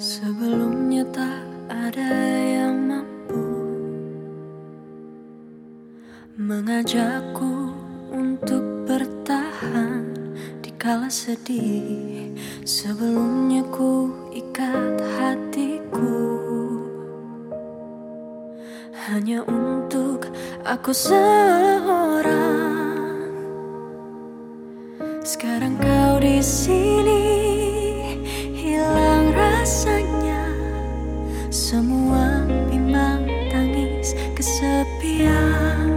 Sebelumnya tak ada yang mampu mengajakku untuk bertahan di kala sedih. Sebelumnya ku ikat hatiku hanya untuk aku seorang. Sekarang kau di sini, hilang rasanya semua bimbang tangis kesepian.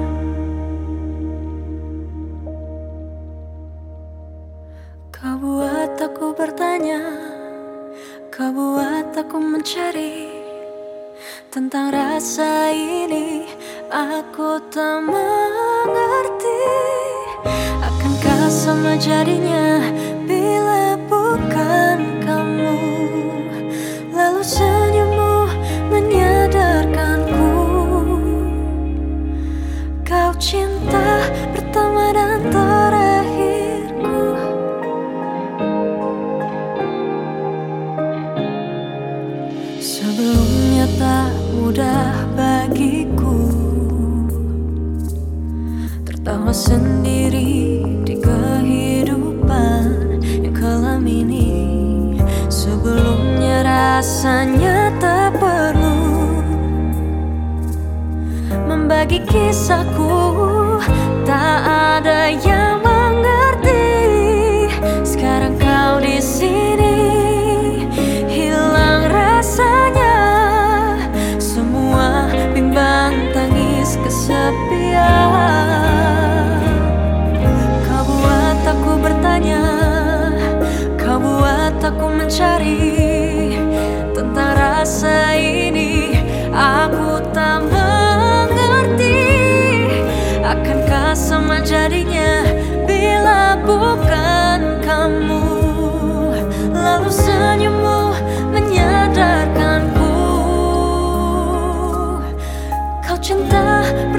Kau buat aku bertanya, kau buat aku mencari tentang rasa ini. Aku tak mengerti, akankah sama jadinya bila bukan kamu? Lalu senyummu menyadarkanku, kau cinta pertama dan terakhirku. Sebelumnya tak mudah bagiku tertawa sendiri di kehidupan yang kelam ini. Sebelumnya rasanya tak perlu membagi kisahku, tak ada yang mengerti. Sekarang kau di sini, hilang rasanya semua bimbang tangis kesepian. Kau buat aku bertanya, kau buat aku mencari tentang rasa ini. Aku tak mengerti, akankah sama jadinya bila bukan kamu? Lalu senyummu menyadarkanku, kau cinta